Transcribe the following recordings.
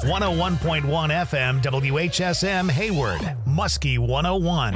101.1 FM WHSM Hayward, Muskie 101.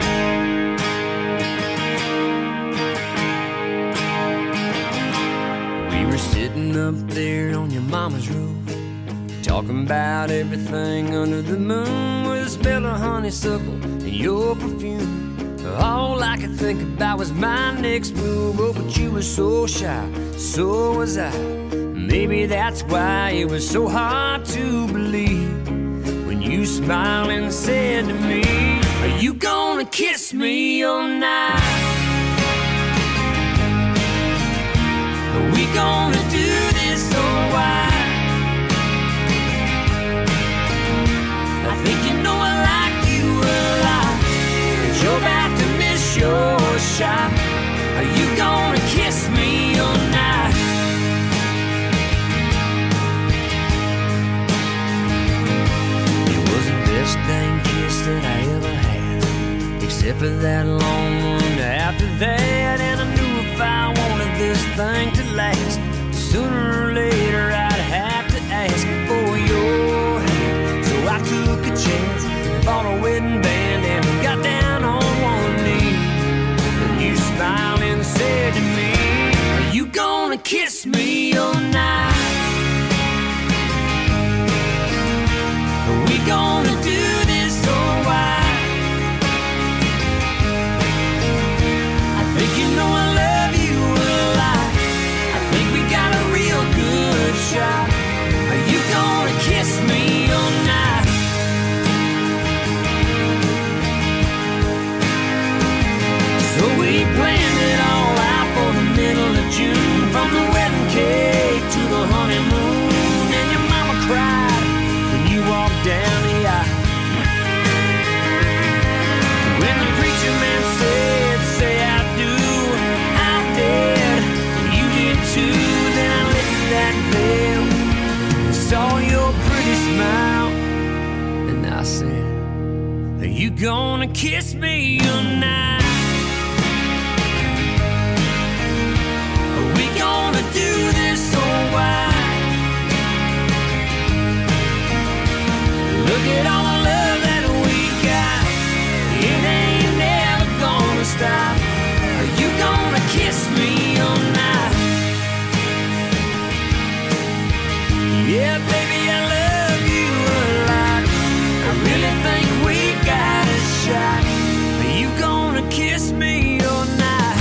We were sitting up there on your mama's roof, talking about everything under the moon, with a smell of honeysuckle and your perfume. All I could think about was my next move. Oh, but you were so shy, so was I. Maybe that's why it was so hard to believe when you smiled and said to me, "Are you gonna kiss me all night? Are we gonna do this all right? I think you know I like you a lot, but you're about to miss your shot. Are you gonna kiss me all night?" It was the best dang kiss that I ever had, except for that long one after that. And I knew if I wanted this thing to last, sooner or later I'd have to ask for your hand. So I took a chance, bought a wedding band, and got down on one knee. And you smiled and said to me, "Are you gonna kiss me all night? Are we gonna do this all right? I think you know I love you a lot. I think we got a real good shot. Are you gonna kiss me all night?" So we planned it all out for the middle of June, from the wedding cake to the honeymoon. And your mama cried when you walked down the aisle. When the preacher man said, "Say I do," I did. You did too. Then I lifted that veil and saw your pretty smile, and I said, "Are you gonna kiss me tonight? Are we gonna do this all right? Look at all the love that we got. It ain't never gonna stop. Are you gonna kiss me all night?" Yeah, baby, I love you a lot. I really think we got a shot. Are you gonna kiss me all night?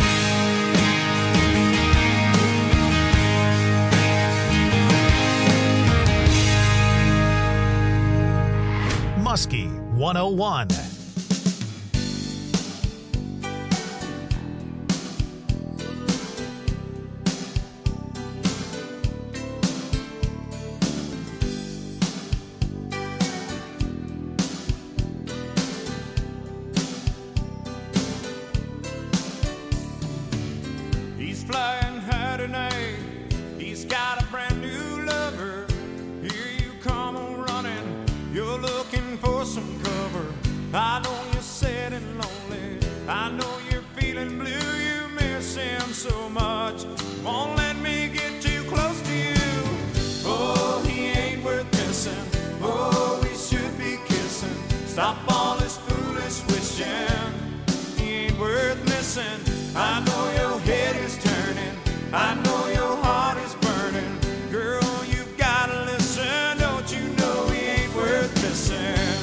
Muskie 101. He's flying high tonight. He's got a brand new lover. Here you come on running. You're looking for some cover. I know you're sad and lonely. I know you're feeling blue. You miss him so much. Won't let me get too close to you. Oh, he ain't worth missing. Oh, we should be kissing. Stop all this foolish wishing. He ain't worth missing. I know your head is turning. I know your heart is burning. Girl, you've gotta listen. Don't you know he ain't worth missing?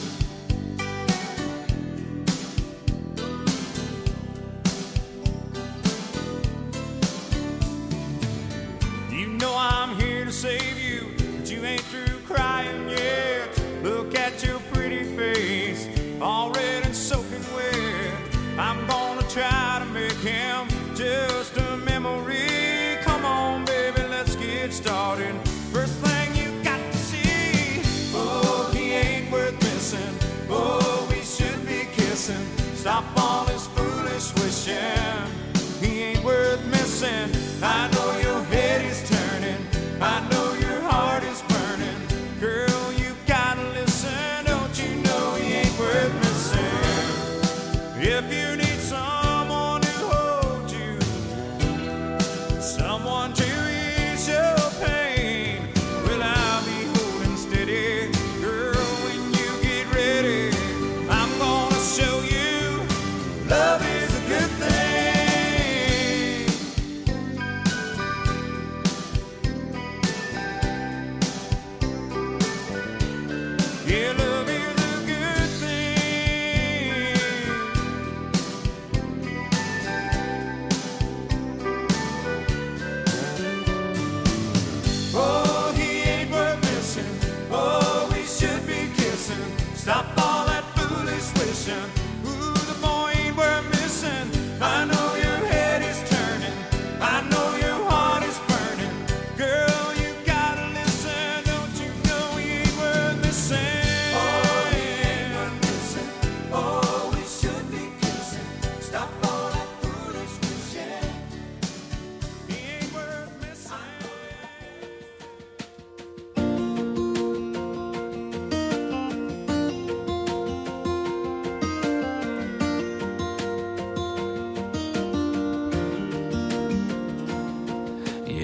You know I'm here to save you, but you ain't through crying yet. Look at your pretty face, all red and soaking wet. I'm gonna try to make him just a memory. Come on, baby, let's get started. First thing you got to see, oh, he ain't worth missing. Oh, we should be kissing. Stop all this foolish wishing. He ain't worth missing. I know your head is turning. I know your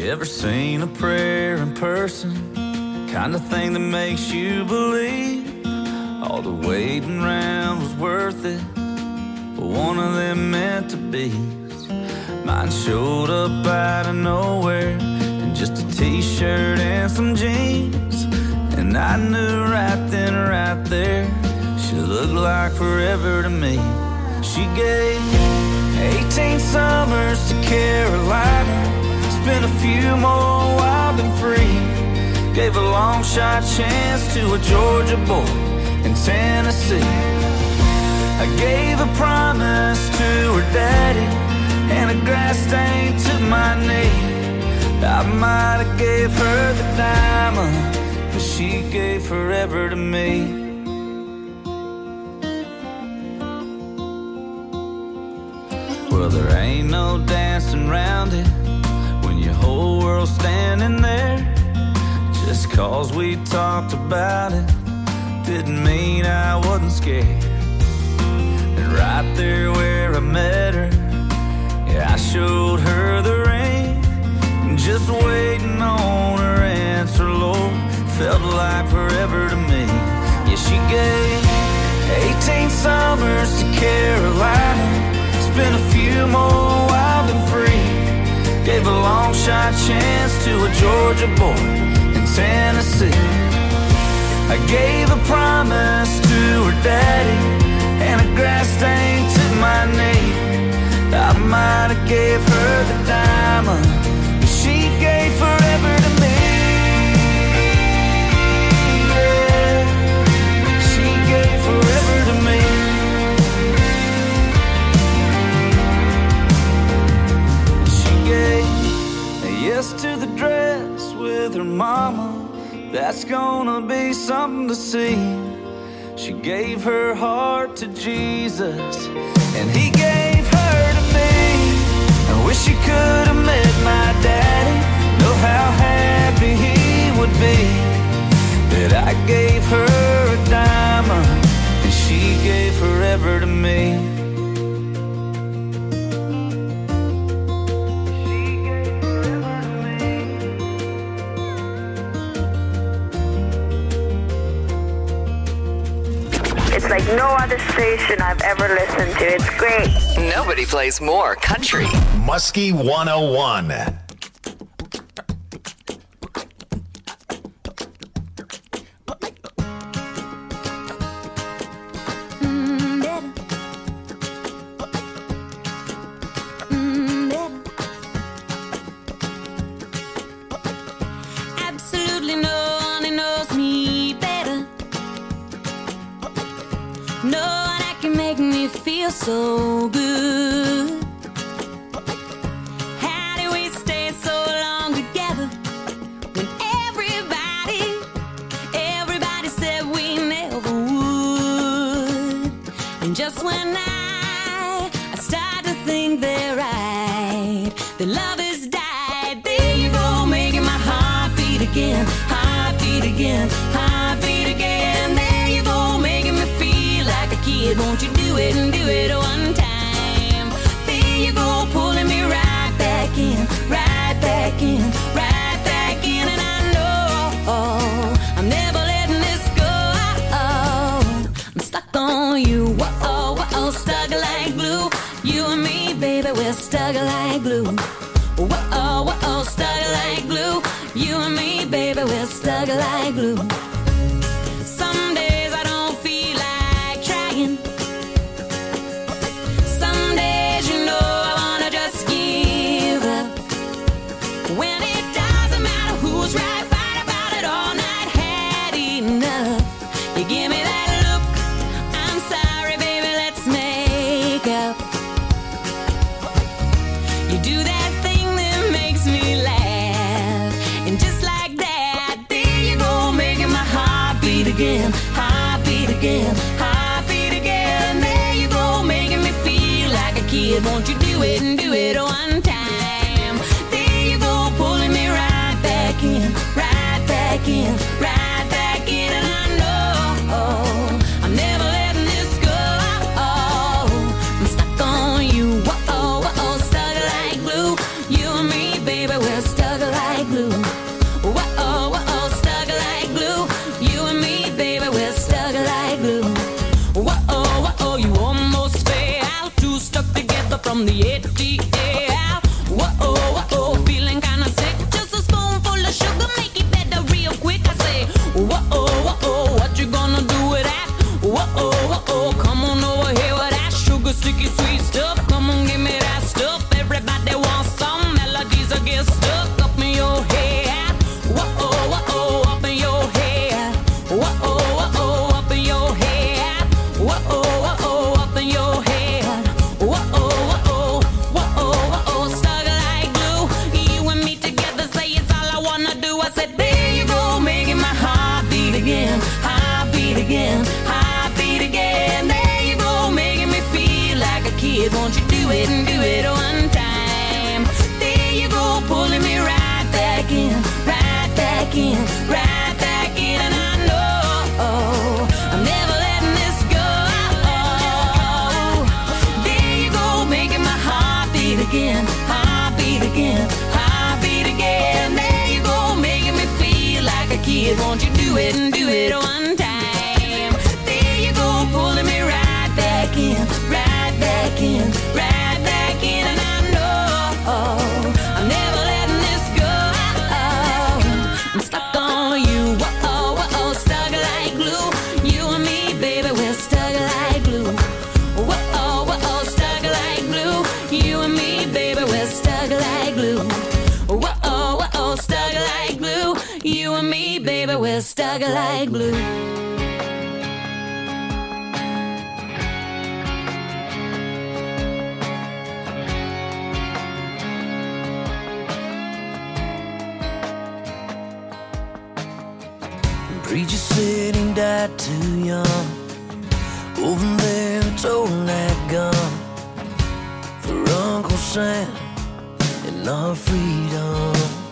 You ever seen a prayer in person? Kind of thing that makes you believe all the waiting around was worth it. But one of them meant to be. Mine showed up out of nowhere in just a t-shirt and some jeans. And I knew right then, right there, she looked like forever to me. She gave 18 summers to Carolina, spent a few more wild and free. Gave a long shot chance to a Georgia boy in Tennessee. I gave a promise to her daddy and a grass stain to my knee. I might have gave her the diamond, but she gave forever to me. Well, there ain't no dancing around it when your whole world's standing there. Just 'cause we talked about it didn't mean I wasn't scared. And right there where I met her, yeah, I showed her the ring. Just waiting on her answer, Lord, felt like forever to me. Yeah, she gave 18 summers to Carolina, spent a few more wild and free. Gave a long shot chance to a Georgia boy in Tennessee. I gave a promise to her daddy and a grass stain to my knee. I might have gave her the diamond, but she gave forever to me. Yeah, she gave forever to me. Yes to the dress with her mama, that's gonna be something to see. She gave her heart to Jesus, and he gave her to me. I wish you could have met my daddy, know how happy he would be that I gave her a diamond, and she gave forever to me. It's like no other station I've ever listened to. It's great. Nobody plays more country. Muskie 101. Absolutely no one knows me better. No one that can make me feel so good. How do we stay so long together when everybody said we never would? And just when I start to think they're right, the love has died. There you go, making my heart beat again, heart beat again, heart beat again. There you go, making me feel like a kid. Won't you do it and do it one time? There you go, pulling me right back in, right back in, right back in. And I know I'm never letting this go. I'm stuck on you, whoa, stuck like glue. You and me, baby, we're stuck like glue. Whoa, stuck like glue. You and me, baby, we're stuck like glue. Some days I don't feel like trying. Some days, you know, I wanna just give up. When it doesn't matter who's right, fight about it all night, had enough. You give me that look, I'm sorry, baby, let's make up. You do that thing that makes me laugh, and just like that, there you go, making my heart beat again, heart beat again, heart beat again. There you go, making me feel like a kid. Won't you do it and do it one time? There you go, pulling me right back in, right back in, right back in. And I know I'm never letting this go. I'm stuck on you, whoa, stuck like glue. You and me, baby, we're stuck like we're stuck up in your head. Whoa, whoa, up in your head. Whoa, whoa, up in your head. Whoa, whoa, up in your head. Whoa, whoa, whoa, stuck like glue. You and me together, say it's all I wanna do. I said, there you go, making my heart beat again, heart beat again, heart beat again. There you go, making me feel like a kid. Won't you do it and do it one time? There you go, pulling me right back in, right back in, right back in. And I know I'm never letting this go. There you go, making my heart beat again, heart beat again, heart beat again. There you go, making me feel like a kid. Won't you do it and do it one time? There you go, pulling me right back in, right back in, right back in. And I know I'm never letting this go. I'm stuck on you, whoa, whoa, stuck like glue. You and me, baby, we're stuck like glue. Whoa, whoa, stuck like glue. You and me, baby, we're stuck like glue. Whoa, whoa, stuck like glue. You and me, baby, we're stuck like glue. Preacher said he died too young. Over there, holding that gun for Uncle Sam and our freedom.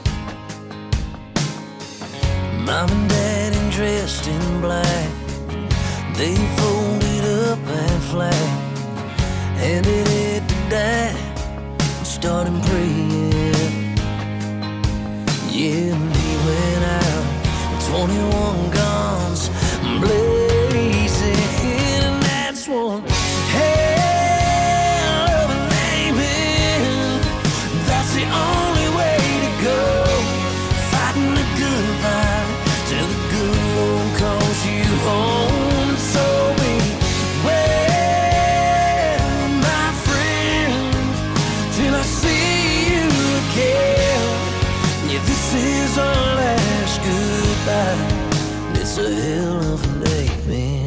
Mom and Dad dressed in black, they folded up that flag, handed it to Dad and started praying. Yeah, and he went out, 21 guns blazing, and that's one hell of an amen. That's the only way to go, fighting the good fight till the good Lord calls you home. So beware, my friend, till I see you again. Yeah, this is our last goodbye. It's a hell of a day, man.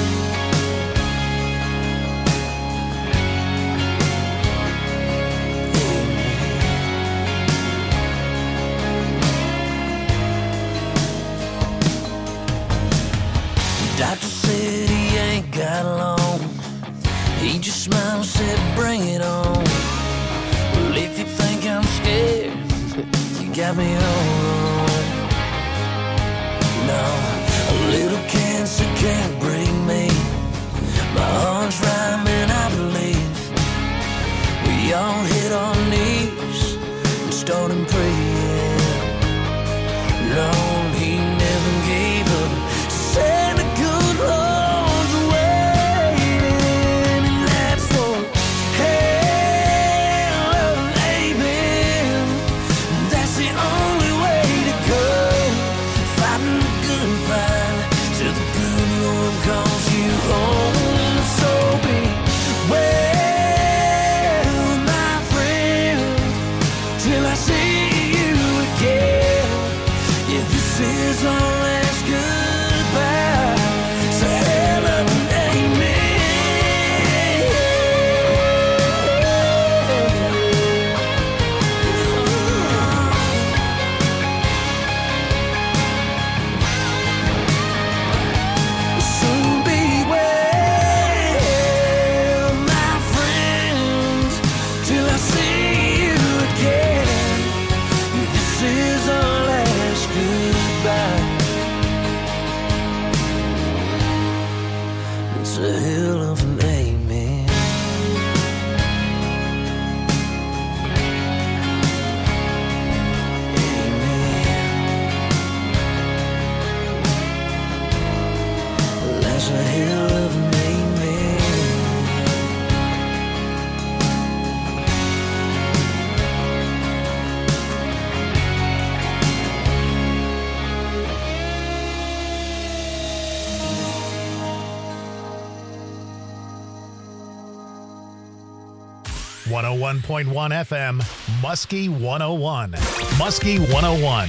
Doctor said he ain't got long. He just smiled and said, bring it on. Well, if you think I'm scared, you got me all wrong. No, a little cancer can't break me. My heart's rhyming, I believe. We all hit our knees and started praying. No, he never gave up. Said the good Lord's waiting, and that's one hell of an amen. That's the only way to go, fighting the good fight till the good Lord calls you home. So beware, my friend, till I see you again. Yeah, this is our last goodbye. It's a hell of an amen. So beware, my friend, till I see you again. This is our last goodbye. 101.1 FM, Muskie 101. Muskie 101.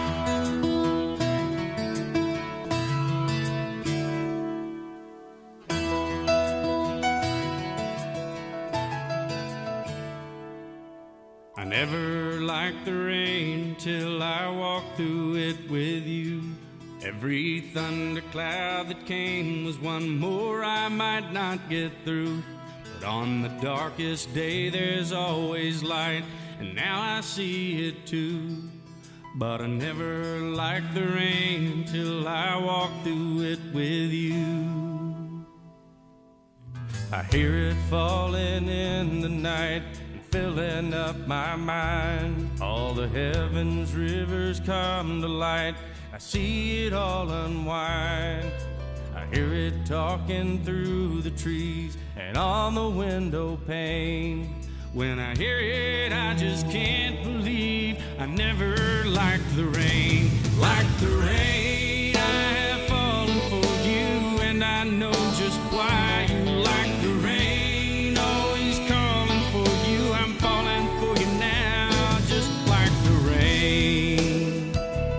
I never liked the rain till I walked through it with you. Every thundercloud that came was one more I might not get through. But on the darkest day there's always light, and now I see it too. But I never liked the rain till I walked through it with you. I hear it falling in the night, filling up my mind. All the heavens rivers come to light, I see it all unwind. I hear it talking through the trees and on the window pane. When I hear it, I just can't believe I never liked the rain. Like the rain, I have fallen for you, and I know just why you like the rain. Always calling for you, I'm falling for you now, just like the rain.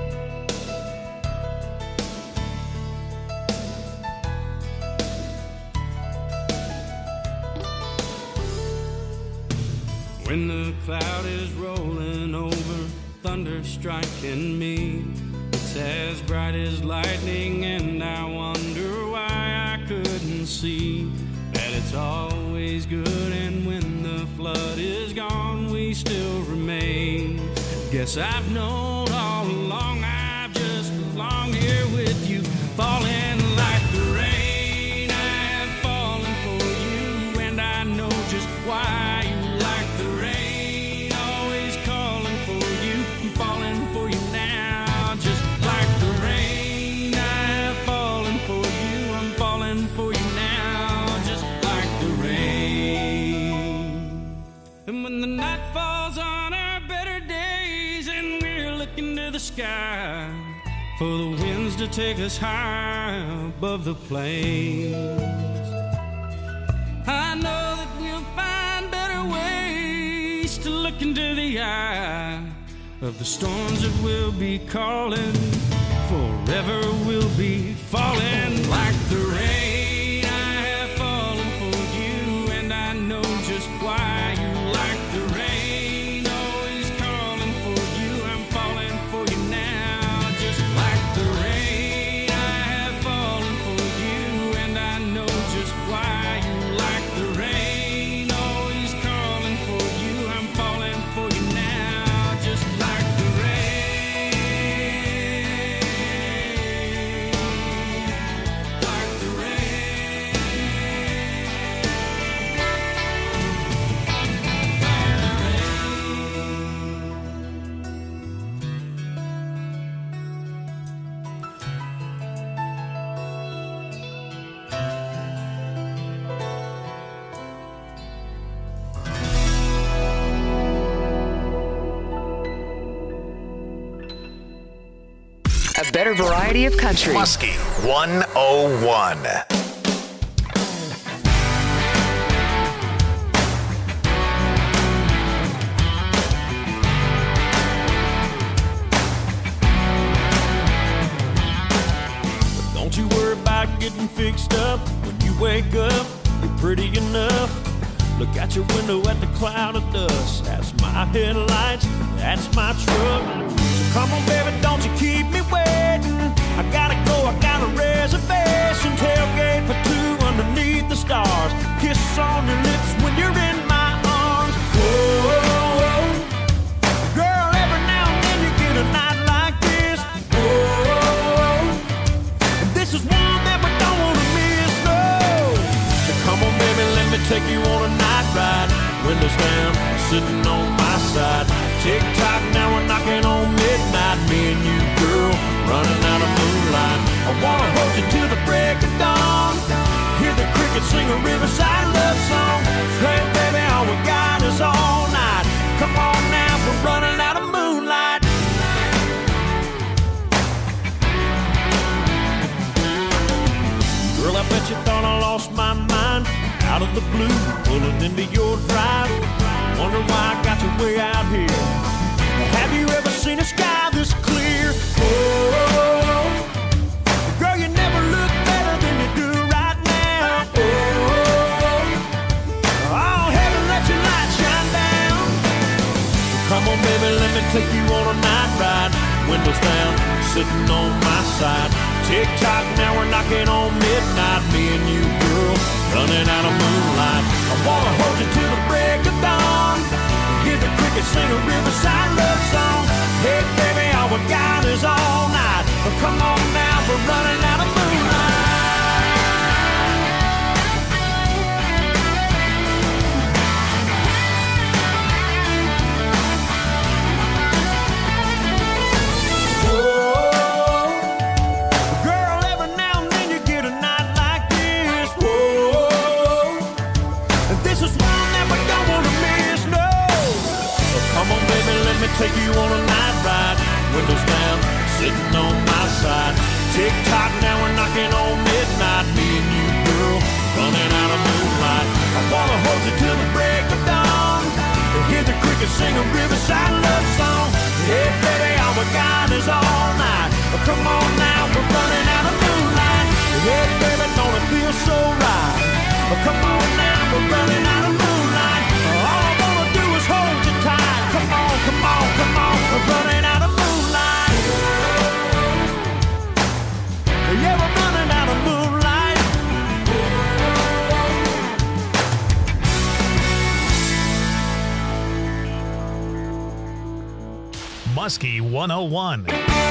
When the cloud is rolling over, thunder striking me, it's as bright as lightning, and I wonder why I couldn't see that it's always good, and when the flood is gone, we still remain. Guess I've known all along, I've just belonged here with you, falling like the rain. I have fallen for you, and I know just why you like the rain. Always calling for you, I'm falling for you now, just like the rain. I have fallen for you, I'm falling for you now, just like the rain. And when the night falls on our better days and we're looking to the sky for the winds to take us high above the plains, I know that we'll find better ways to look into the eye of the storms that will be calling. Forever we'll be falling like the rain. I have fallen for you, and I know just why you like the rain. Always calling for you, I'm falling for you now, just like the rain. I have fallen for you, and I know just why you like the rain. Always calling for you, I'm falling for you now, just like the rain. Like the rain. A better variety of country. Muskie 101. Don't you worry about getting fixed up. When you wake up, you're pretty enough. Look out your window at the cloud of dust. That's my headlights, that's my truck. So come on, baby, don't you keep me waiting. I gotta go, I got a reservation. Tailgate for two underneath the stars. Kiss on your lips when you're in my arms. Whoa, girl, every now and then you get a night like this. Whoa, this is one that we don't wanna miss, no. So come on, baby, let me take you on a night ride. Windows down, sitting on my side. Tick-tock, now we're knocking on midnight. Me and you, girl, running out of moonlight. I wanna hold you till the break of dawn. Hear the crickets sing a riverside love song. Hey, baby, all we got is all night. Come on now, we're running out of moonlight. Girl, I bet you thought I lost my mind. Out of the blue, pulling into your drive. way out here. Have you ever seen a sky this clear? Oh, girl, you never look better than you do right now. Oh, heaven, let your light shine down. Come on, baby, let me take you on a night ride. Windows down, sitting on my side. Tick-tock, now we're knocking on midnight. Me and you, girl, running out of moonlight. I wanna hold you till the break of dawn. Hear the crickets sing a riverside love song. Hey, baby, all we got is all night. But come on now, we're running out of moonlight. Take you on a night ride, windows down, sitting on my side. Tick-tock, now we're knocking on midnight. Me and you, girl, running out of moonlight. I wanna hold you till the break of dawn. Hear the crickets sing a riverside love song. Hey, baby, all we got is all night. But come on now, we're running out of moonlight. Hey, baby, don't it feel so right? But come on now, we're running out of moonlight. All I wanna do is hold you tight. Come on, come on, come on, we're running out of moonlight. Yeah, we're running out of moonlight. Muskie 101.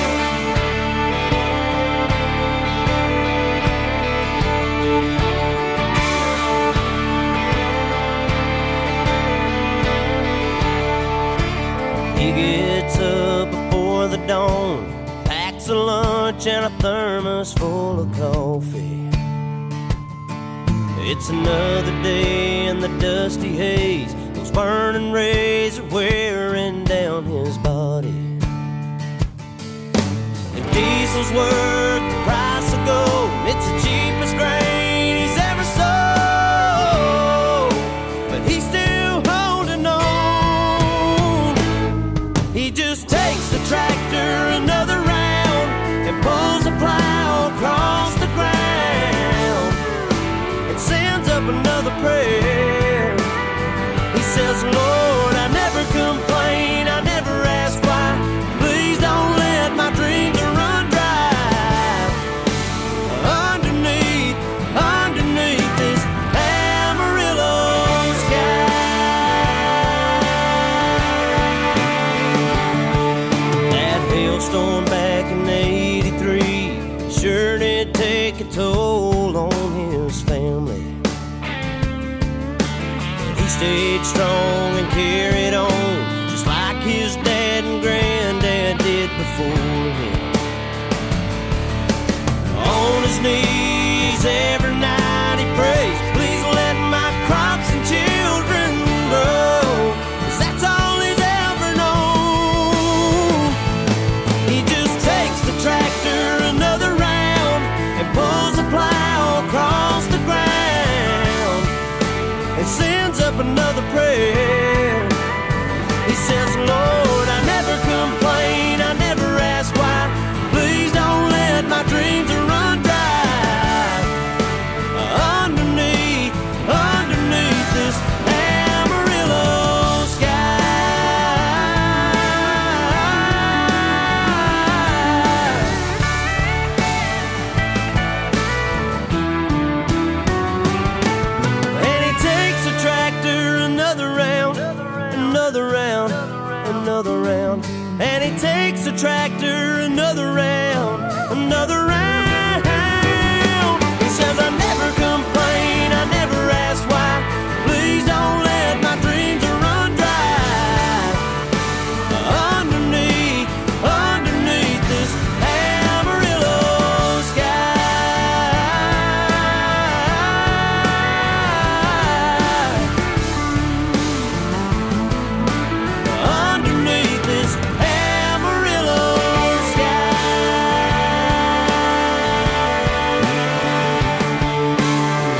He gets up before the dawn, packs a lunch and a thermos full of coffee. It's another day in the dusty haze. Those burning rays are wearing down his body. If diesel's worth the price of gold, it's the cheapest grain he's ever sold. But he's still holding on. He just takes the tractor another round and pulls the plow across the ground and sends up another prayer. He says, Lord, I never complain, I never ask why. Please don't let my dreams run dry. Underneath this Amarillo sky. That hailstorm back in '83 sure did take a toll on his family. He stayed strong and carried on, just like his dad and granddad did before him. On his knees every night he prays, please let my crops and children grow, 'cause that's all he's ever known. He just takes the tractor another round and pulls the plow across the ground and sends up another prayer. He says, Lord, I never complain, I never ask why. Please don't let my dreams run dry. Underneath this Amarillo And he takes the tractor another round, another round, another round. And he takes the tractor another round, another round. He says, I never complain, I never ask why. Please don't let my dreams run dry. Underneath this Amarillo underneath this Amarillo sky.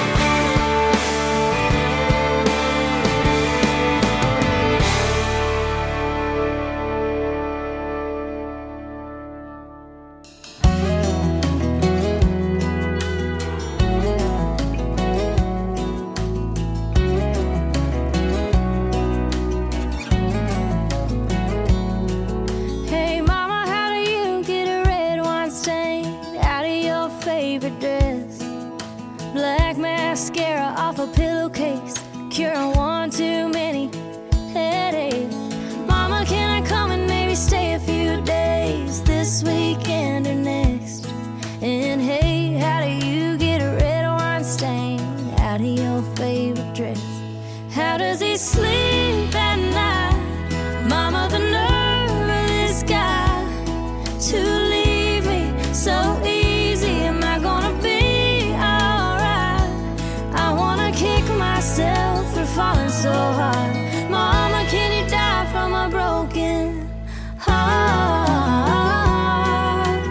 off a pillowcase, curing one too many headaches. Mama, can I come and maybe stay a few days this weekend or next? And hey, how do you get a red wine stain out of your favorite dress? How does he sleep at night? Mama, the nerve of this guy to leave me so easy. Am I gonna be alright? I wanna kick myself for falling so hard. Mama, can you die from a broken heart?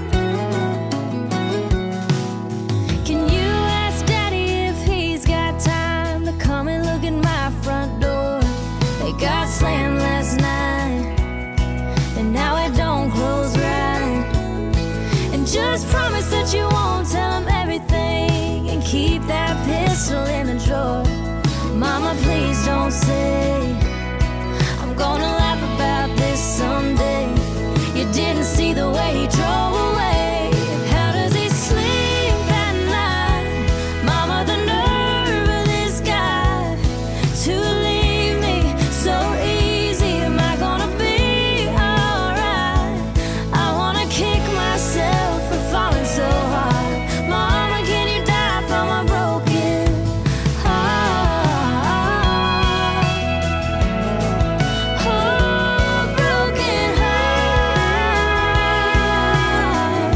Can you ask Daddy if he's got time to come and look at my front door? It got slammed last night, and now it don't close right. And just promise that you won't tell him everything, and keep that pistol in the drawer. Mama, please don't say I'm gonna laugh about this someday. You didn't see the way he drove away. How does he sleep at night? Mama, the nerve of this guy to leave me so easy. Am I gonna be alright? I wanna kick myself for falling so hard. Mama, can you die from a broken heart? Oh, broken heart.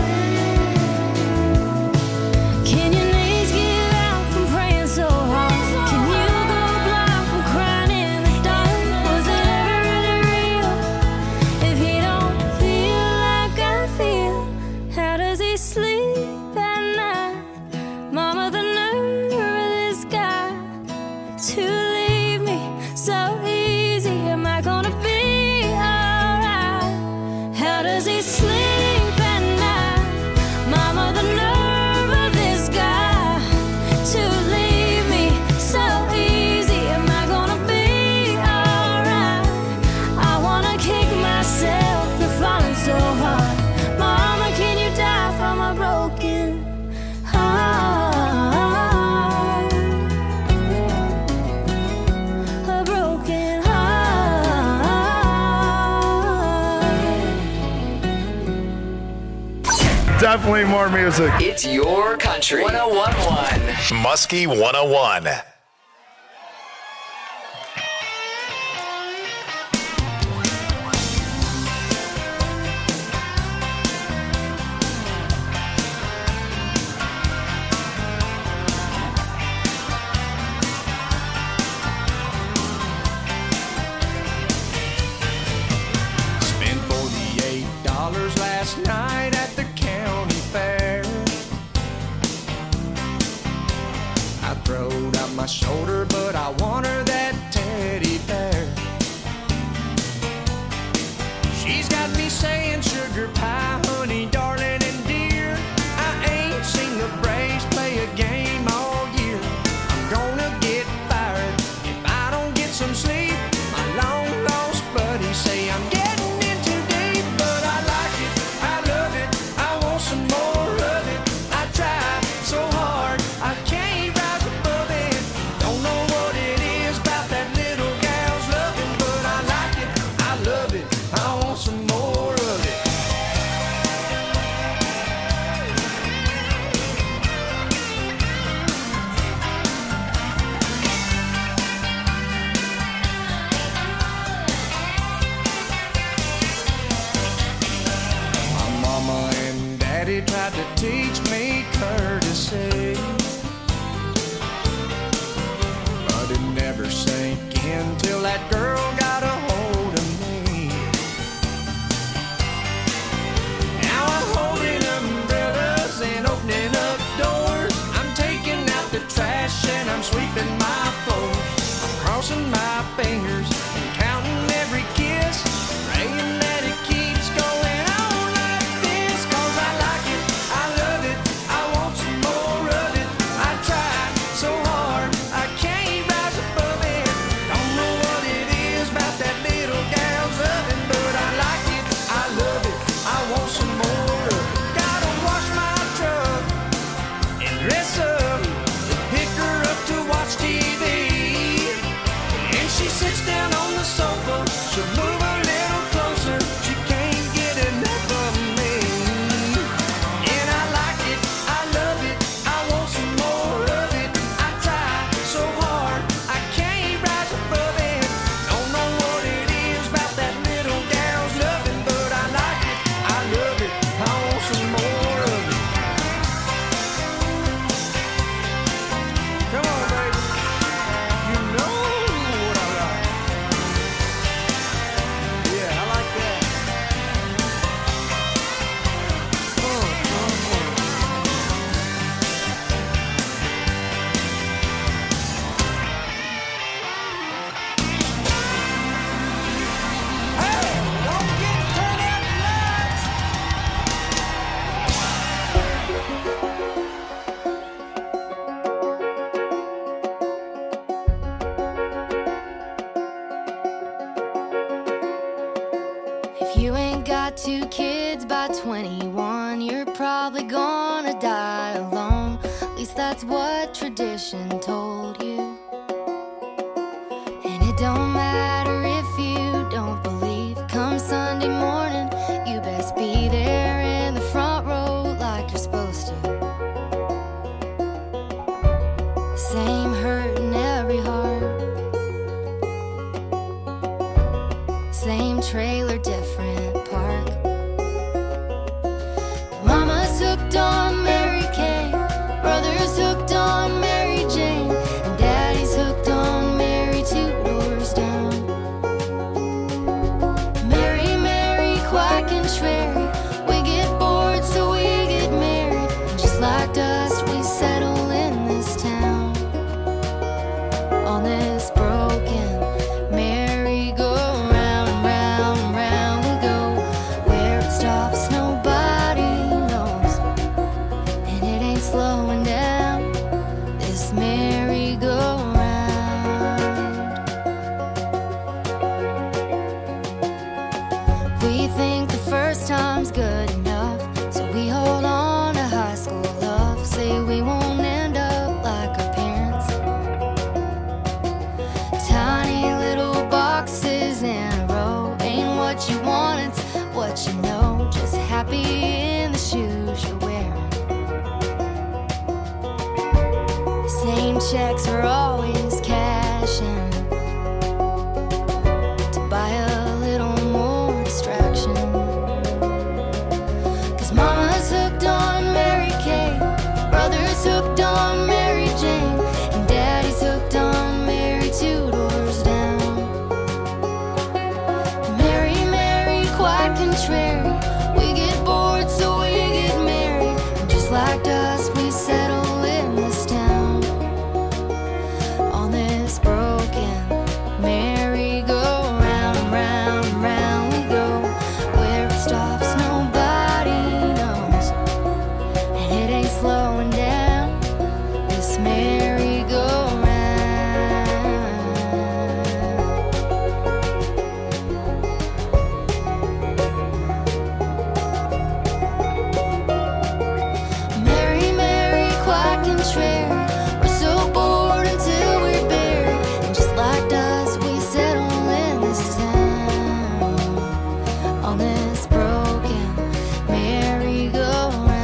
Can your knees give out from praying so hard? Can you go blind from crying in the dark? Was it ever really real if he don't feel like I feel? How does he sleep at night? Mama, the nerve of this guy to leave me so easy. Am I gonna be alright? How does he sleep at night? Mama, the nerve of this guy to leave me so easy. Am I gonna be alright? I wanna kick myself for falling so hard. Mama, can you die from a broken heart? A broken heart. Definitely more music. It's your country. 1011. Muskie 101. Spent $48 last night at the county fair. I throwed out my shoulder, but I want her that teddy bear. She's got me saying sugar pie, honey, darling, and dear. I ain't seen the Braves play a game all year. I'm gonna get fired if I don't get some sleep. My long lost buddies say I'm getting in too deep, but I like it, I love it, I want some more of it. I try so hard, I can't rise above it. Don't know what it is about that little gal's loving, but I like it, I love it, I want some more of it. My mama and daddy tried to teach me courtesy, but it never sank in till that girl got a hold of me. Now I'm holding umbrellas and opening up doors. I'm taking out the trash and I'm sweeping my floors. I'm crossing my fingers and counting every kiss, praying that it keeps going on like this. 'Cause I like it, I love it, got 2 kids by 21, you're probably gonna die alone. At least that's what tradition told you. And it don't matter if you don't believe. Come Sunday morning, you best be there in the front row like you're supposed to. Same hurt in every heart, same trailer, different park. Mama's hooked on Mary Kay, brother's hooked on Mary Jane, and daddy's hooked on Mary 2 doors down. Mary, Mary, quack and Sherry, we get bored so we get married, and just like dust we settle in this town. On this broken merry-go-round, round and round we go. Where it stops nobody knows, and it ain't slowing down, this merry-go-round. We think the first time's good enough, so we hold on to high school love. Say we won't end up like our parents, tiny little boxes in a row. Ain't what you want, it's what you know. Just happy in the shoes you're wearing. Same checks are always cashing to buy a little more distraction. 'Cause mama's hooked on Mary Kay, brother's hooked on Mary Jane, and daddy's hooked on Mary 2 doors down. Mary, Mary, quack and Sherry, we get bored so we get married, and just like dust we settle in this town. On this broken merry-go-round, round and round we go. Where it stops nobody knows, and it ain't slowing down, this merry-go-round. Mary, Mary, quack and Sherry, we're so bored until we're buried, and just like dust we settle in this town. On this broken merry-go-round,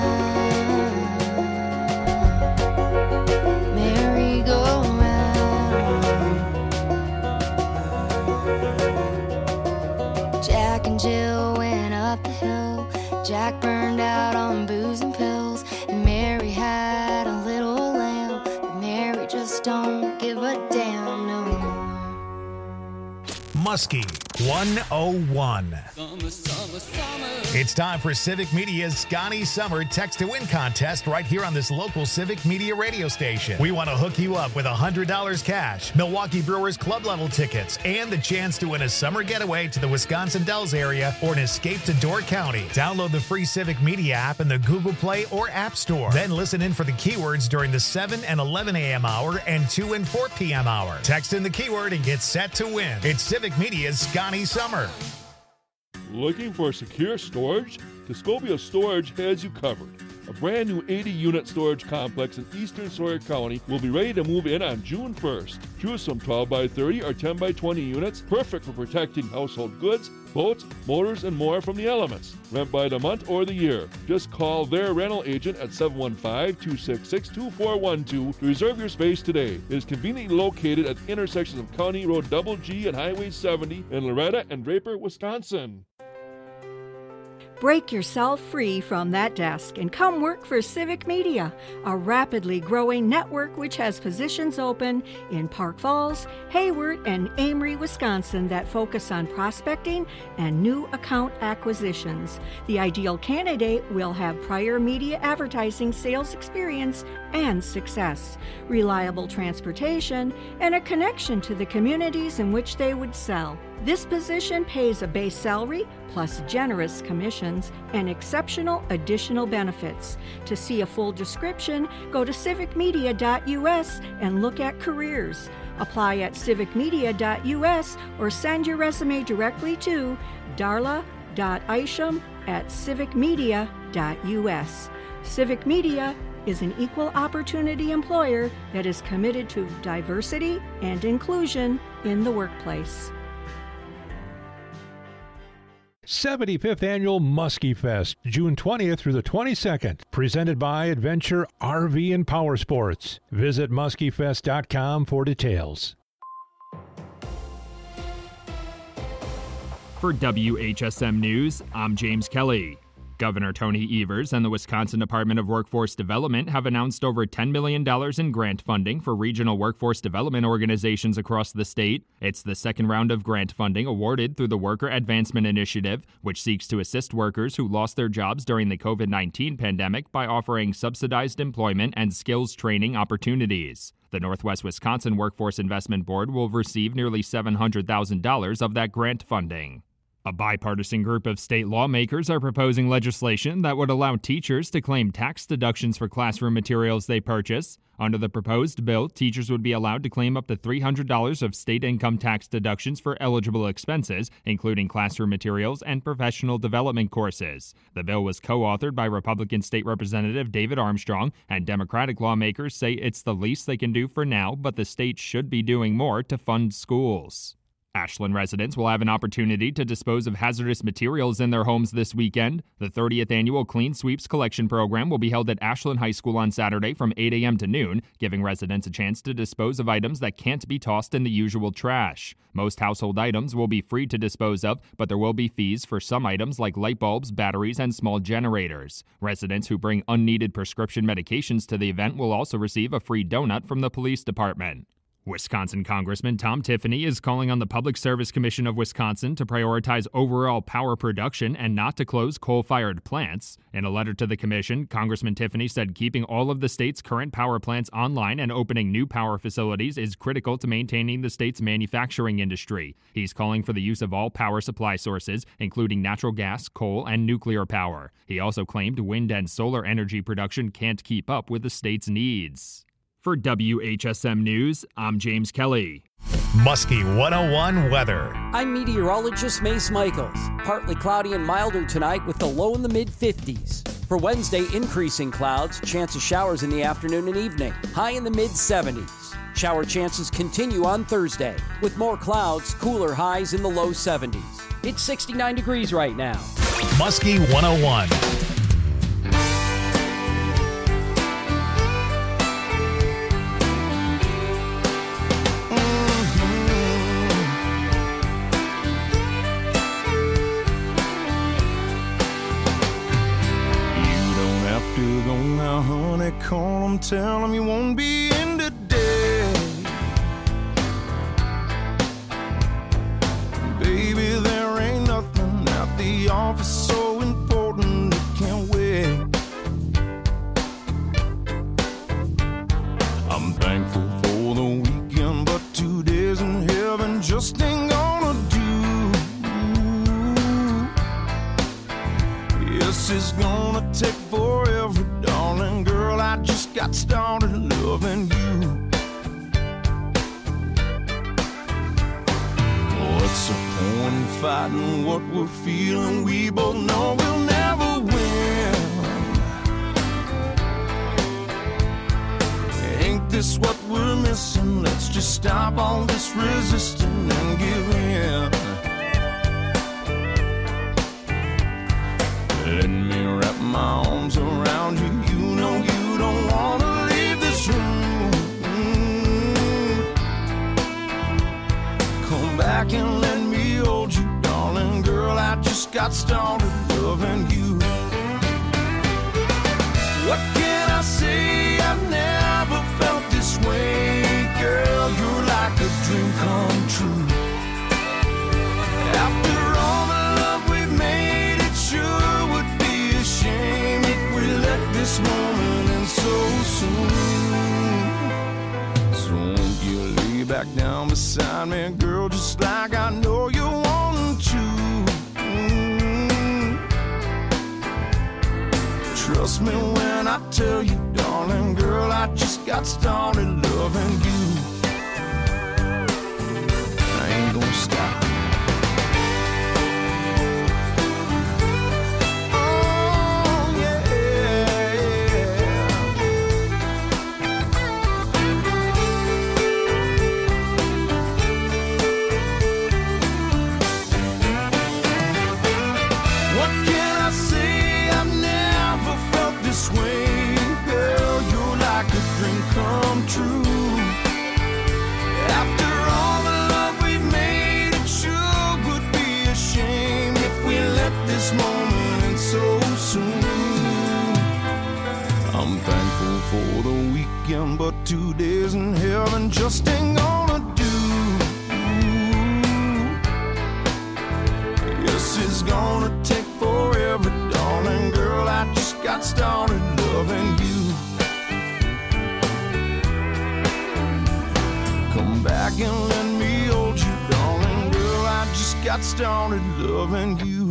merry-go-round. Jack and Jill went up the hill. Jack burned out on booze and pills, and Mary had a little lamb, but Mary just don't give a damn no more. Muskie 101. It's time for Civic Media's Scotty Summer Text to Win contest right here on this local Civic Media radio station. We want to hook you up with $100 cash, Milwaukee Brewers club level tickets, and the chance to win a summer getaway to the Wisconsin Dells area or an escape to Door County. Download the free Civic Media app in the Google Play or App Store. Then listen in for the keywords during the 7 and 11 a.m. hour and 2 and 4 p.m. hour. Text in the keyword and get set to win. It's Civic Media's Scotty Summer. Looking for secure storage? Tuscobia Storage has you covered. A brand new 80-unit storage complex in eastern Sawyer County will be ready to move in on June 1st. Choose from 12 by 30 or 10 by 20 units, perfect for protecting household goods, boats, motors, and more from the elements. Rent by the month or the year. Just call their rental agent at 715-266-2412 to reserve your space today. It is conveniently located at the intersections of County Road Double G and Highway 70 in Loretta and Draper, Wisconsin. Break yourself free from that desk and come work for Civic Media, a rapidly growing network which has positions open in Park Falls, Hayward, and Amory, Wisconsin that focus on prospecting and new account acquisitions. The ideal candidate will have prior media advertising sales experience and success, reliable transportation, and a connection to the communities in which they would sell. This position pays a base salary plus generous commissions and exceptional additional benefits. To see a full description, go to civicmedia.us and look at careers. Apply at civicmedia.us or send your resume directly to Darla amy.isham@civicmedia.us. Civic Media is an equal opportunity employer that is committed to diversity and inclusion in the workplace. 75th Annual Muskie Fest, June 20th through the 22nd, presented by Adventure RV and Power Sports. Visit muskiefest.com for details. For WHSM News, I'm James Kelly. Governor Tony Evers and the Wisconsin Department of Workforce Development have announced over $10 million in grant funding for regional workforce development organizations across the state. It's the second round of grant funding awarded through the Worker Advancement Initiative, which seeks to assist workers who lost their jobs during the COVID-19 pandemic by offering subsidized employment and skills training opportunities. The Northwest Wisconsin Workforce Investment Board will receive nearly $700,000 of that grant funding. A bipartisan group of state lawmakers are proposing legislation that would allow teachers to claim tax deductions for classroom materials they purchase. Under the proposed bill, teachers would be allowed to claim up to $300 of state income tax deductions for eligible expenses, including classroom materials and professional development courses. The bill was co-authored by Republican State Representative David Armstrong, and Democratic lawmakers say it's the least they can do for now, but the state should be doing more to fund schools. Ashland residents will have an opportunity to dispose of hazardous materials in their homes this weekend. The 30th annual Clean Sweeps Collection Program will be held at Ashland High School on Saturday from 8 a.m. to noon, giving residents a chance to dispose of items that can't be tossed in the usual trash. Most household items will be free to dispose of, but there will be fees for some items like light bulbs, batteries, and small generators. Residents who bring unneeded prescription medications to the event will also receive a free donut from the police department. Wisconsin Congressman Tom Tiffany is calling on the Public Service Commission of Wisconsin to prioritize overall power production and not to close coal-fired plants. In a letter to the commission, Congressman Tiffany said keeping all of the state's current power plants online and opening new power facilities is critical to maintaining the state's manufacturing industry. He's calling for the use of all power supply sources, including natural gas, coal, and nuclear power. He also claimed wind and solar energy production can't keep up with the state's needs. For WHSM News, I'm James Kelly. Muskie 101 weather. I'm meteorologist Mace Michaels. Partly cloudy and milder tonight with the low in the mid-50s. For Wednesday, increasing clouds, chance of showers in the afternoon and evening. High in the mid-70s. Shower chances continue on Thursday with more clouds, cooler highs in the low 70s. It's 69 degrees right now. Muskie 101. Honey, call him, tell him you won't be in today. Baby, there ain't nothing at the office so important it can't wait. I'm thankful for the weekend, but 2 days in heaven just ain't gonna do. Yes, it's gonna take forever, darling girl, I just got started loving you. What's the point in fighting what we're feeling? We both know we'll never win. Ain't this what we're missing? Let's just stop all this resisting and give in. Let me wrap my arms around you. You know you don't want to leave this room. Come back and let me hold you, darling girl. I just got started loving you. What can I say? I've never felt this way. Girl, you're like a dream come true. After all the love we've made, it sure would be a shame if we let this moment end so soon. So won't you lay back down beside me, girl, just like I know you want to. Trust me when I tell you, darling girl, I just got started loving you. I ain't gonna stop. I'm thankful for the weekend, but 2 days in heaven just ain't gonna do. Yes, it's gonna take forever, darling girl. I just got started loving you. Come back and let me hold you, darling girl. I just got started loving you.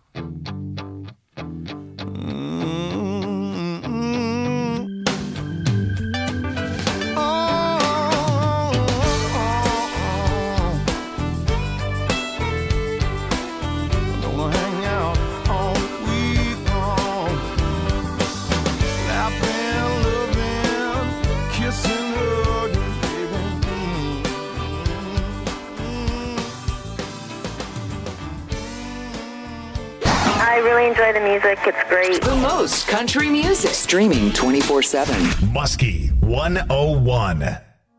I really enjoy the music. It's great. The most country music. Streaming 24/7. Muskie 101.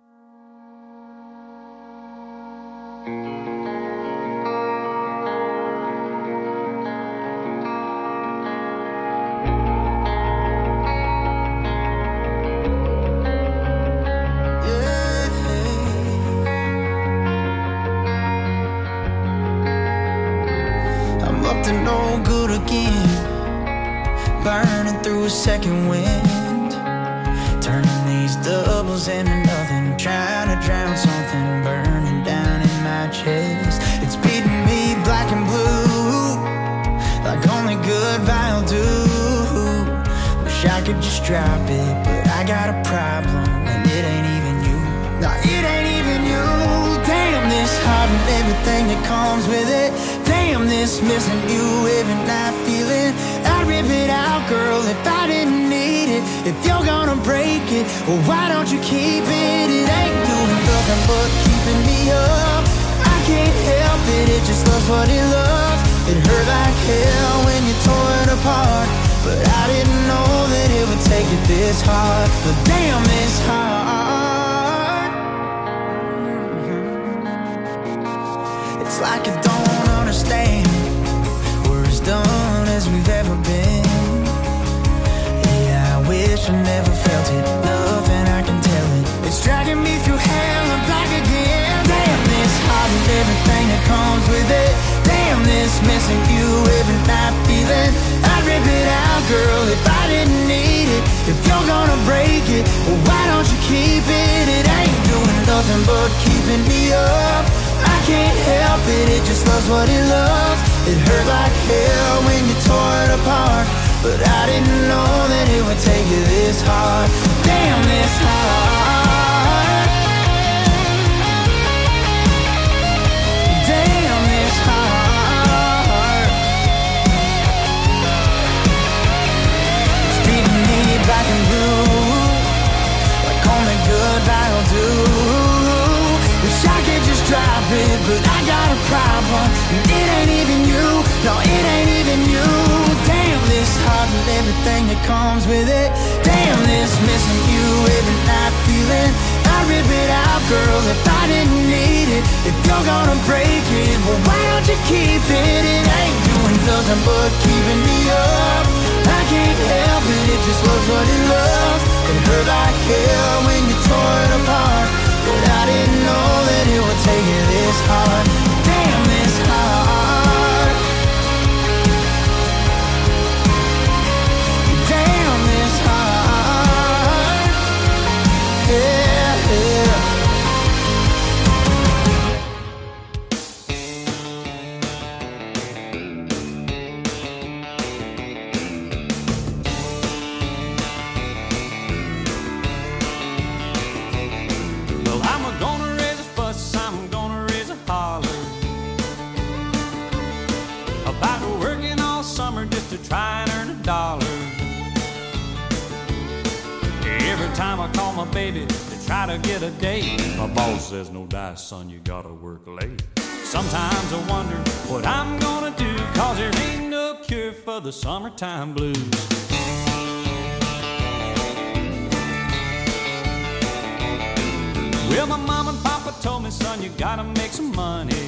Second wind, turning these doubles into nothing, trying to drown something burning down in my chest. It's beating me black and blue, like only good vinyl do. Wish I could just drop it, but I got a problem, and it ain't even you. No, it ain't even you. Damn, this heart and everything that comes with it. Damn, this missing you every night feeling. I'd rip it out, girl, if I didn't need it. If you're gonna break it, well, why don't you keep it? It ain't doing nothing but keeping me up. I can't help it, it just loves what it loves. It hurt like hell when you tore it apart, but I didn't know that it would take it this hard. But damn, it's hard. It's like I don't understand. We're as done as we've ever been. Yeah, I wish I never felt it. Nothing, I can tell it. It's dragging me through hell and back again. Damn, this heart and everything that comes with it. Damn, this missing you every night feeling. I'd rip it out, girl, if I didn't need it. If you're gonna break it, well, why don't you keep it? It ain't doing nothing but keeping me up. I can't help it, it just loves what it loves. It hurt like hell when you tore it apart, but I didn't know that it would take you this hard. Damn, this hard. Damn, this hard. It's beating me black and blue, like only good vinyl do. Wish I could just drop it, but I got a problem, and it ain't even you. No, it ain't even you. Damn, this heart and everything that comes with it. Damn, this missing you every night feeling. I'd rip it out, girl, if I didn't need it. If you're gonna break it, well, why don't you keep it? It ain't doing nothing but keeping me up. I can't help it, it just loves what it loves. It hurt like hell when you tore it apart, but I didn't know that it would take it this hard. Damn, this hard. Damn, this hard. Yeah, yeah. Well, I'm gonna raise a fuss, I'm gonna raise a holler about working all summer just to try and earn a dollar. Every time I call my baby to try to get a date, my boss says, no dice, son, you gotta work late. Sometimes I wonder what I'm gonna do, 'cause there ain't no cure for the summertime blues. Well, my mom and papa told me, son, you gotta make some money.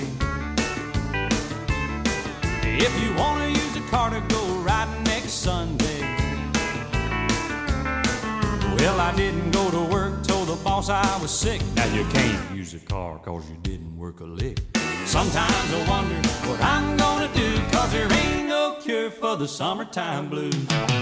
If you wanna use a car to go riding next Sunday. Well, I didn't go to work, told the boss I was sick. Now you can't use a car cause you didn't work a lick. Sometimes I wonder what I'm gonna do, cause there ain't no cure for the summertime blues.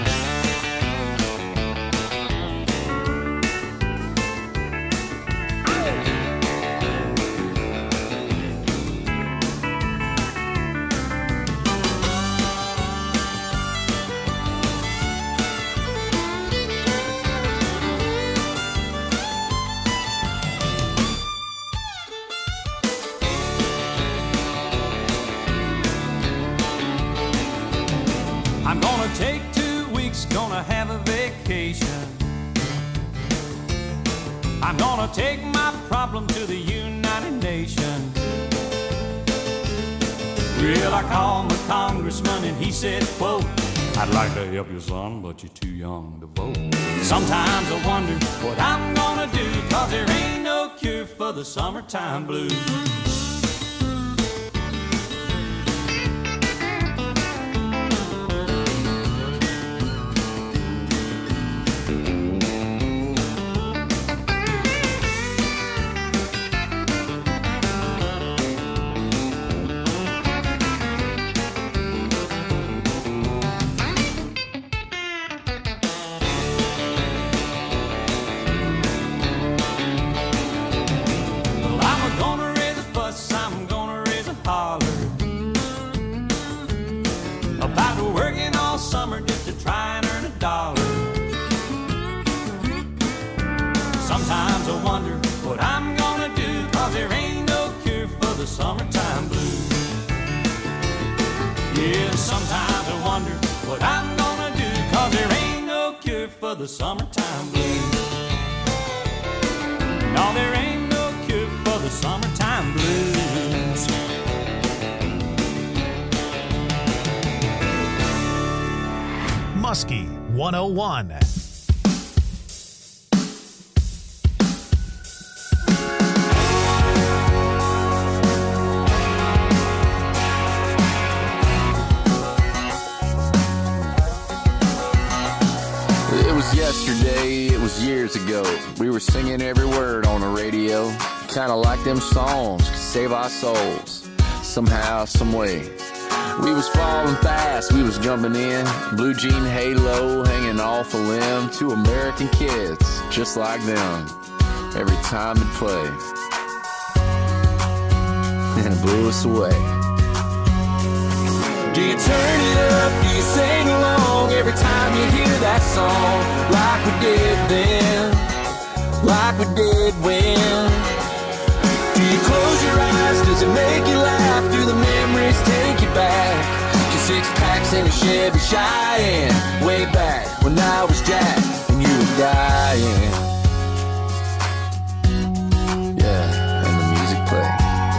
I'm gonna take 2 weeks, gonna have a vacation. I'm gonna take my problem to the United Nations. Well, I called my congressman and he said, quote, I'd like to help you, son, but you're too young to vote. Sometimes I wonder what I'm gonna do, cause there ain't no cure for the summertime blues. Sometimes I wonder what I'm gonna do, cause there ain't no cure for the summertime blues. Yeah, sometimes I wonder what I'm gonna do, cause there ain't no cure for the summertime blues. No, there ain't no cure for the summertime blues. Muskie 101. Yesterday, it was years ago. We were singing every word on the radio. Kinda like them songs could save our souls. Somehow, some way. We was falling fast, we was jumping in. Blue jean halo hanging off a limb. Two American kids, just like them. Every time it played. And it blew us away. Do you turn it up? Do you sing along every time you hear that song? Like we did then, like we did when. Do you close your eyes? Does it make you laugh? Do the memories take you back to 6 packs in a Chevy Cheyenne? Way back when I was Jack and you were dying. Yeah, and the music played.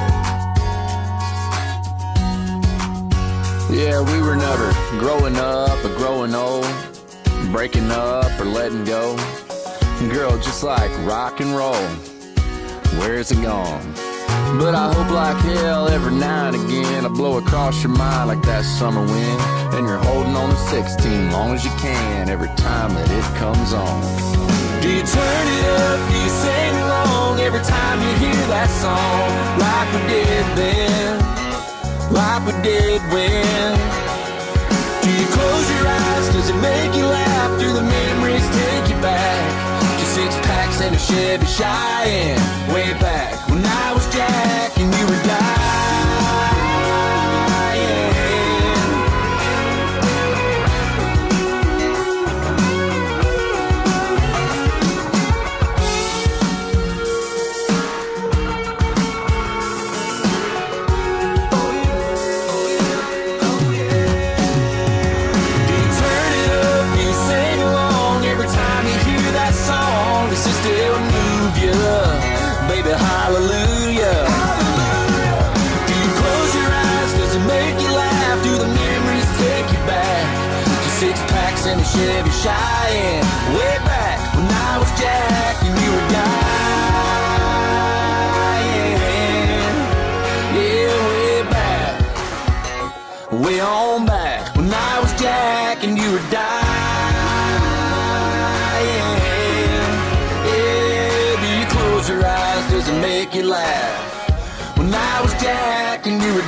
Yeah, we were never growing up or growing old, breaking up or letting go. Girl, just like rock and roll, where's it gone? But I hope like hell every now and again I blow across your mind like that summer wind, and you're holding on to 16 long as you can every time that it comes on. Do you turn it up? Do you sing along every time you hear that song? Like we did then, like we did when. Do you close your eyes? Does it make you laugh? Do the memories take you back to 6 packs and a Chevy Cheyenne? Way back when I was Jack and you were dying. Does it still move you? Baby, hallelujah. Do you close your eyes? Does it make you laugh? Do the memories take you back to 6 packs and a Chevy Cheyenne? Way back when I was Jack and you were dying. Yeah, way back, way on back when I was Jack and you were dying. stories that make you laugh. When I was Jack and you were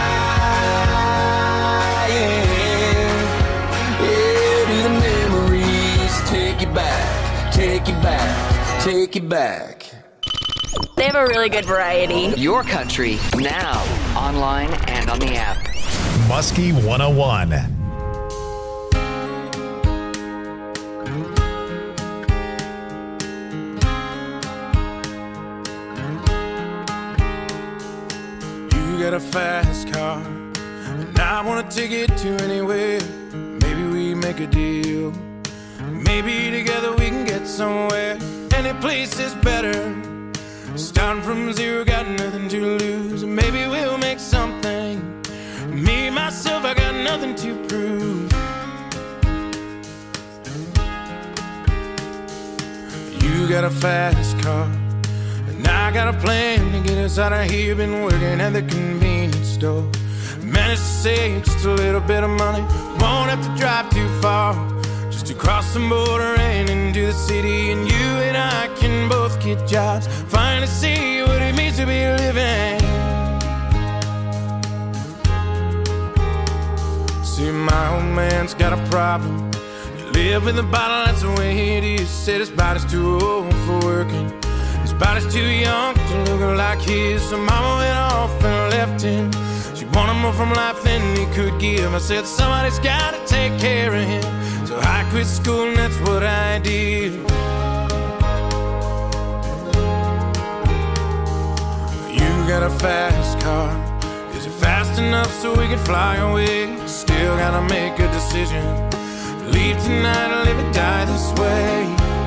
dying. Yeah, do the memories take you back, take you back, take you back. They have a really good variety. Your country, now, online and on the app. Muskie 101. You got a fast car, and I wanna take it to anywhere. Maybe we make a deal. Maybe together we can get somewhere. Any place is better. Starting from zero, got nothing to lose. Maybe we'll make something. Me, myself, I got nothing to prove. You got a fast car, and I got a plan to get us out of here. Been working at the convenience store. Managed to save just a little bit of money. Won't have to drive too far, just to cross the border and into the city. And you and I can both get jobs, finally see what it means to be living. See, my old man's got a problem. You live with a bottle, that's the way it is. Said his body's too old for working, his body's too young to look like his. So mama went off and left him. She wanted more from life than he could give. I said somebody's gotta take care of him. So I quit school and that's what I did. You got a fast car. Is it fast enough so we can fly away? Still gotta make a decision. Leave tonight or live or die this way.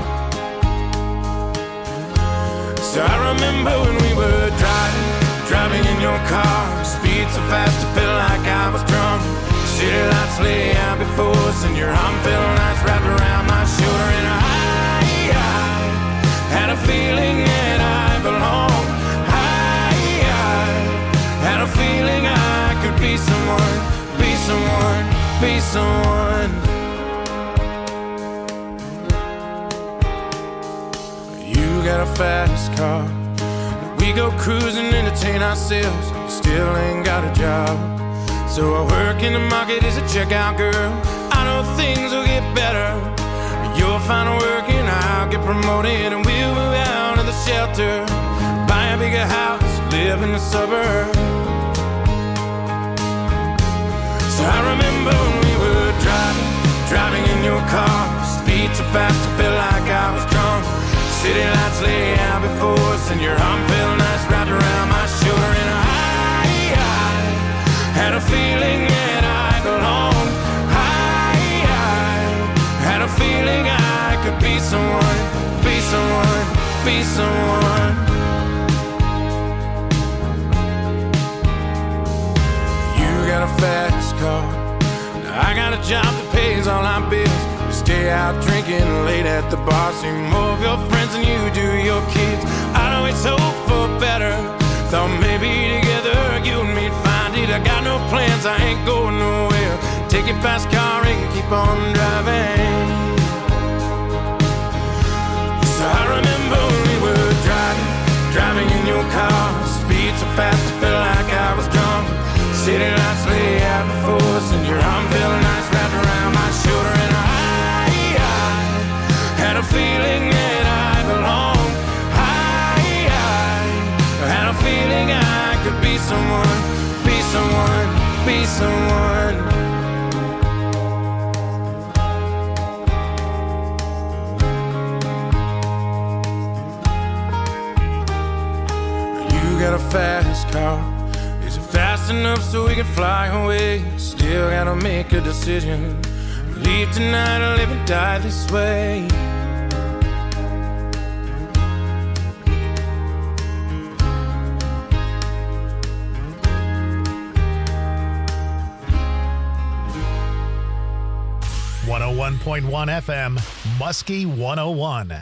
So I remember when we were driving in your car. Speed so fast I felt like I was drunk. City lights lay out before us, and your arm felt nice wrapped around my shoulder. And I had a feeling that I belonged. I had a feeling I could be someone, be someone, be someone. You got a fast car. We go cruising, entertain ourselves. Still ain't got a job. So I work in the market as a checkout girl. I know things will get better. You'll find work and I'll get promoted, and we'll move out of the shelter, buy a bigger house, live in the suburbs. So I remember when we were driving in your car. Speed so fast I felt like I was drunk. City lights lay out before us, and your arm felt nice wrapped around my shoulder. And I had a feeling that I belonged. I had a feeling I could be someone, be someone, be someone. You got a fast car. I got a job that pays all our bills. We stay out drinking late at the bar. See more of your friends than you do your kids. I always hope for better. Thought maybe together you and me'd find it. I got no plans, I ain't going nowhere. Take your fast car and keep on driving. So I remember when we were driving in your car. Speed so fast I felt like I was drunk. City lights lay out before us, and your arm felt nice wrapped around my shoulder. And I had a feeling that I belonged. I had a feeling I could be someone, be someone, be someone. You got a fast car. Is it fast enough so we can fly away? Still gotta make a decision. Leave tonight or live or die this way. .1 FM, Muskie 101.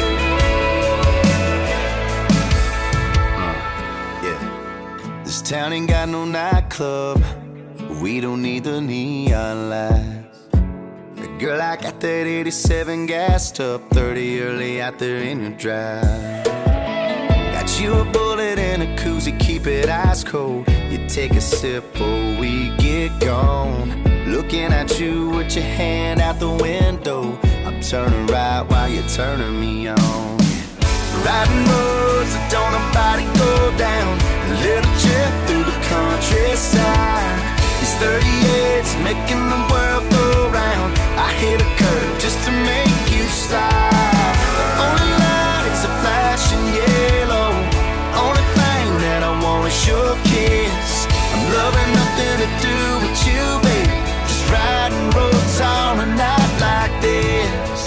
This town no nightclub. We don't need the neon lights. Girl, I got that 87 gassed up, 30 early out there in your drive. Got you a bullet and a koozie, keep it ice cold. You take a sip before we get gone. Looking at you with your hand out the window. I'm turning right while you're turning me on. Riding roads that don't nobody go down. A little trip through the countryside. These 38's making the world go round. I hit a curve just to make you stop. The only lights are flashing yellow. Only thing that I want is your kiss. I'm loving nothing to do with you, baby. Just riding roads on a night like this.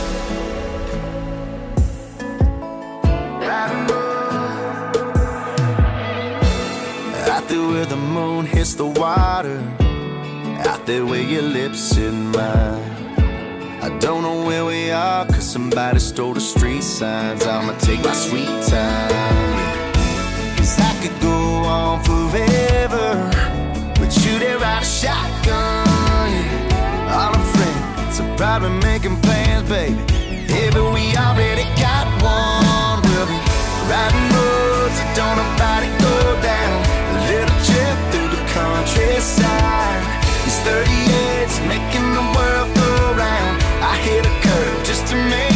Riding roads. Out there where the moon hits the water. Out there where your lips in mine. I don't know where we are, cause somebody stole the street signs. I'ma take my sweet time. Cause I could go on forever with you there ride a shotgun. All our friends are probably making plans, baby. Yeah, but we already got one. We'll be riding roads that don't nobody go down. A little trip through the countryside. These 38's making the world go round. I hit a curve just to make